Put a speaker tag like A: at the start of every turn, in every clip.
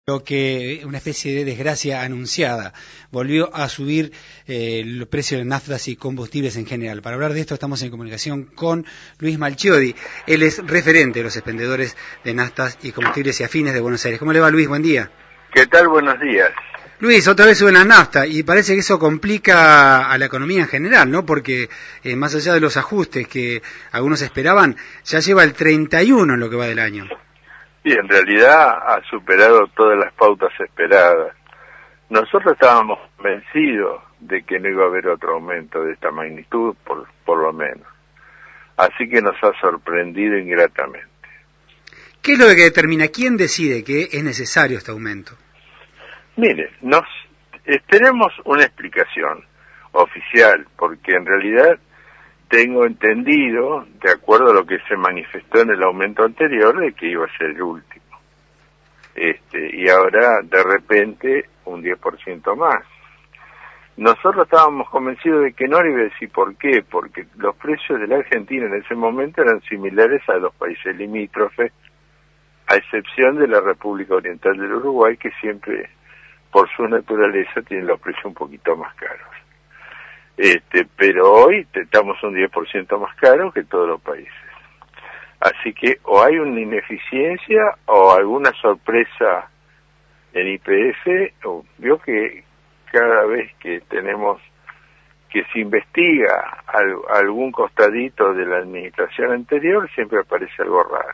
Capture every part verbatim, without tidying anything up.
A: Lo que una especie de desgracia anunciada. Volvió a subir eh, el precio de naftas y combustibles en general. Para hablar de esto estamos en comunicación con Luis Malchiodi. Él es referente de los expendedores de naftas y combustibles y afines de Buenos Aires. ¿Cómo le va, Luis? Buen día.
B: ¿Qué tal? Buenos días.
A: Luis, otra vez suben las naftas y parece que eso complica a la economía en general, ¿no? Porque eh, más allá de los ajustes que algunos esperaban, ya lleva el treinta y uno en lo que va del año.
B: Y en realidad ha superado todas las pautas esperadas. Nosotros estábamos convencidos de que no iba a haber otro aumento de esta magnitud, por, por lo menos. Así que nos ha sorprendido ingratamente.
A: ¿Qué es lo que determina? ¿Quién decide que es necesario este aumento?
B: Mire, nos tenemos una explicación oficial, porque en realidad tengo entendido, de acuerdo a lo que se manifestó en el aumento anterior, de que iba a ser el último. Este, y ahora, de repente, un diez por ciento más. Nosotros estábamos convencidos de que no, le iba a decir por qué, porque los precios de la Argentina en ese momento eran similares a los países limítrofes, a excepción de la República Oriental del Uruguay, que siempre, por su naturaleza, tiene los precios un poquito más caros. Este, pero hoy estamos un diez por ciento más caro que todos los países. Así que o hay una ineficiencia o alguna sorpresa en Y P F. O, vio que cada vez que tenemos que se investiga al, algún costadito de la administración anterior, siempre aparece algo raro.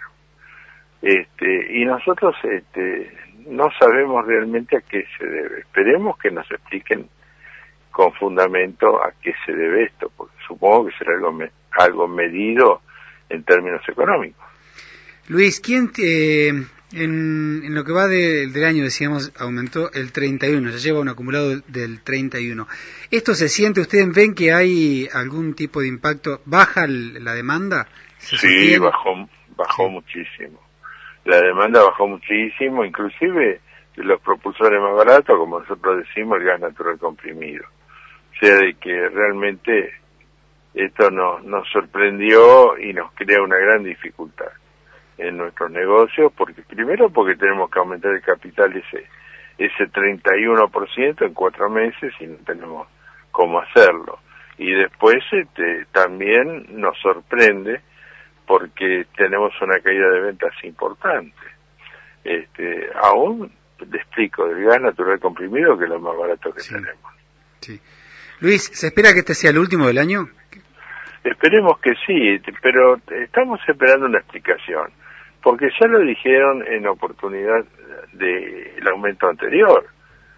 B: Este, y nosotros este, no sabemos realmente a qué se debe. Esperemos que nos expliquen con fundamento a qué se debe esto, porque supongo que será algo, me, algo medido en términos económicos.
A: Luis, ¿quién te, en, en lo que va de, del año, decíamos, aumentó el treinta y uno, ya lleva un acumulado del, del treinta y uno? ¿Esto se siente? ¿Ustedes ven que hay algún tipo de impacto? ¿Baja el, la demanda?
B: Sí,
A: sostiene?
B: bajó, bajó
A: sí.
B: muchísimo. La demanda bajó muchísimo, inclusive los propulsores más baratos, como nosotros decimos, el gas natural comprimido. O sea, de que realmente esto nos, nos sorprendió y nos crea una gran dificultad en nuestros negocios, porque primero porque tenemos que aumentar el capital ese ese treinta y uno por ciento en cuatro meses y no tenemos cómo hacerlo. Y después este, también nos sorprende porque tenemos una caída de ventas importante. Este, aún, te explico, del gas natural comprimido, que es lo más barato que sí. tenemos.
A: Sí. Luis, ¿se espera que este sea el último del año?
B: Esperemos que sí, pero estamos esperando una explicación, porque ya lo dijeron en oportunidad del aumento anterior,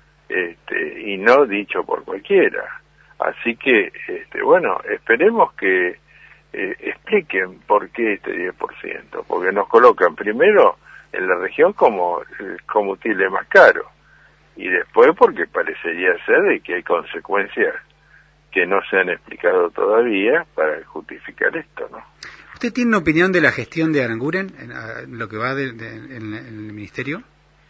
B: este, y no dicho por cualquiera. Así que, este, bueno, esperemos que eh, expliquen por qué este diez por ciento, porque nos colocan primero en la región como el combustible más caro, y después porque parecería ser de que hay consecuencias que no se han explicado todavía para justificar esto, ¿no?
A: ¿Usted tiene una opinión de la gestión de Aranguren en, en lo que va de, de, en, en el ministerio?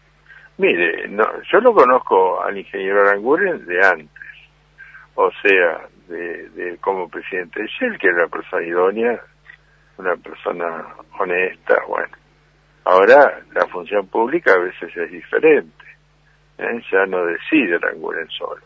B: Mire, no, yo lo conozco al ingeniero Aranguren de antes, o sea, de, de como presidente de Shell, que era una persona idónea, una persona honesta, bueno. Ahora, la función pública a veces es diferente, ¿eh? Ya no decide Aranguren solo.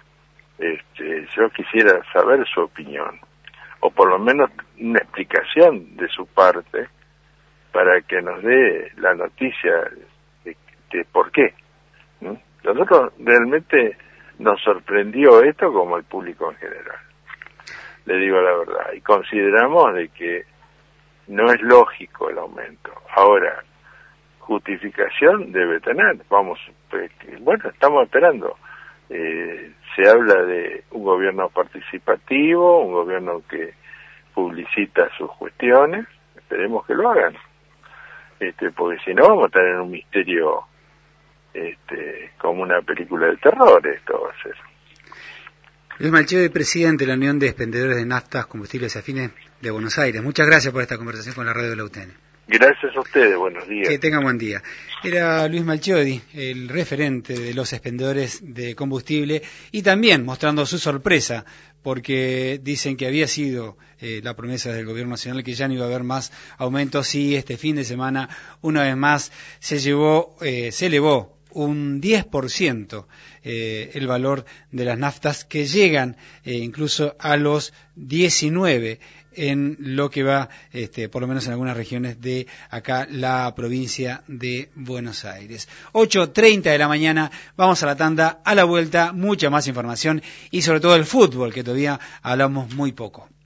B: Este, yo quisiera saber su opinión, o por lo menos una explicación de su parte, para que nos dé la noticia de, de por qué. ¿Mm? Nosotros realmente nos sorprendió esto como el público en general, le digo la verdad, y consideramos de que no es lógico el aumento. Ahora, justificación debe tener, vamos, pues, bueno, estamos esperando. Eh, se habla de un gobierno participativo, un gobierno que publicita sus cuestiones, esperemos que lo hagan, este, porque si no vamos a tener un misterio este, como una película de terror, esto va a ser.
A: Luis Malchiodi, presidente de la Unión de Expendedores de Naftas, Combustibles y Afines de Buenos Aires. Muchas gracias por esta conversación con la radio de la U T N.
B: Gracias a ustedes, buenos días.
A: Que tengan buen día. Era Luis Malchiodi, el referente de los expendedores de combustible, y también mostrando su sorpresa, porque dicen que había sido eh, la promesa del gobierno nacional que ya no iba a haber más aumentos, y este fin de semana, una vez más, se llevó, eh, se elevó un diez por ciento eh, el valor de las naftas, que llegan eh, incluso a los diecinueve en lo que va, este, por lo menos en algunas regiones de acá, la provincia de Buenos Aires. ocho treinta de la mañana, vamos a la tanda, a la vuelta, mucha más información y sobre todo el fútbol, que todavía hablamos muy poco.